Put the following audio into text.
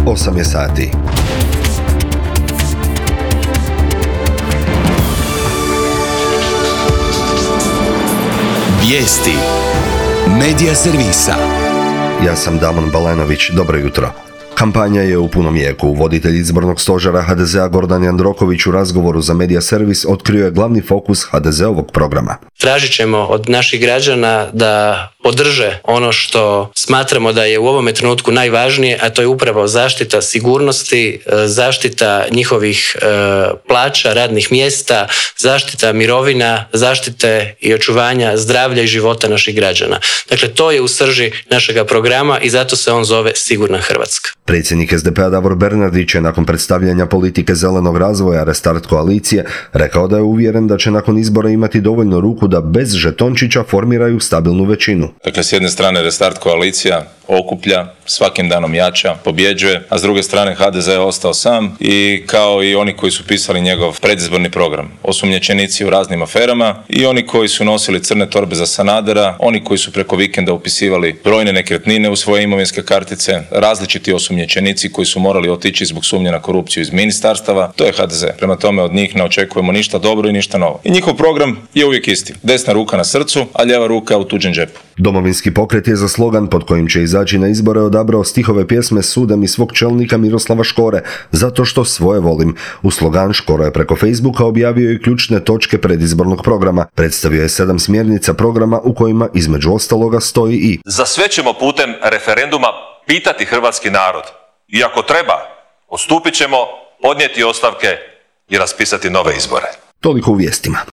8 je sati. Vijesti Medija servisa. Ja sam Damon Balenović, dobro jutro. Kampanja je u punom jeku. Voditelj izbornog stožera HDZ-a Gordan Jandroković u razgovoru za Medija servis otkrio je glavni fokus HDZ-ovog programa. Tražit ćemo od naših građana da podrže ono što smatramo da je u ovome trenutku najvažnije, a to je upravo zaštita sigurnosti, zaštita njihovih plaća, radnih mjesta, zaštita mirovina, zaštite i očuvanja zdravlja i života naših građana. Dakle, to je u srži našega programa i zato se on zove Sigurna Hrvatska. Predsjednik SDP-a Davor Bernardić je nakon predstavljanja politike zelenog razvoja Restart koalicije rekao da je uvjeren da će nakon izbora imati dovoljno ruku da bez žetončića formiraju stabilnu većinu. Dakle, s jedne strane Restart koalicija okuplja, svakim danom jača, pobjeđuje, a s druge strane HDZ je ostao sam i kao i oni koji su pisali njegov predizborni program. Osumnjičenici u raznim aferama i oni koji su nosili crne torbe za Sanadera, oni koji su preko vikenda upisivali brojne nekretnine u svoje imovinske kartice, različiti osumnjičenici koji su morali otići zbog sumnje na korupciju iz ministarstava, to je HDZ. Prema tome od njih ne očekujemo ništa dobro i ništa novo. I njihov program je uvijek isti. Desna ruka na srcu, a lijeva ruka u tuđem džepu. Domovinski pokret je za slogan pod kojim će izaći na izbore odabrao stihove pjesme Sudem i svog čelnika Miroslava Škore, zato što svoje volim. U slogan Škoro je preko Facebooka objavio i ključne točke predizbornog programa. Predstavio je 7 smjernica programa u kojima između ostaloga stoji i: za sve ćemo putem referenduma pitati hrvatski narod. I ako treba, odstupit ćemo, podnijeti ostavke i raspisati nove izbore. Toliko u vijestima.